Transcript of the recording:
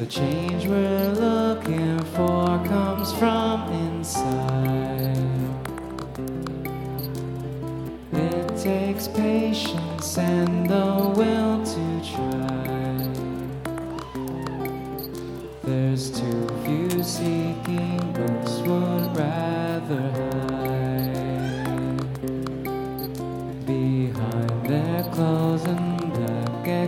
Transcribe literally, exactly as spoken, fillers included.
change we're looking for comes from inside. It takes patience and the will to try. There's too few seeking, most would rather hide.